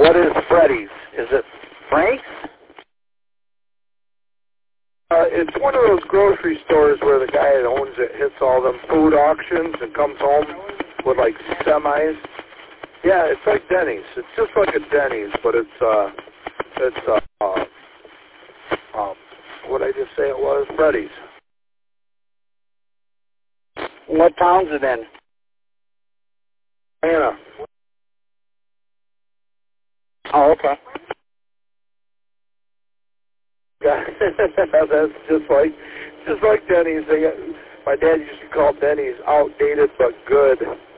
What is Freddy's? Is it Frank's? It's one of those grocery stores where the guy that owns it hits all them food auctions and comes home with like semis. Yeah, it's like Denny's. It's just like a Denny's, but what I just say it was? Freddy's. What town's it in? Anna. Oh, okay. Yeah, that's just like Denny's. My dad used to call Denny's outdated but good.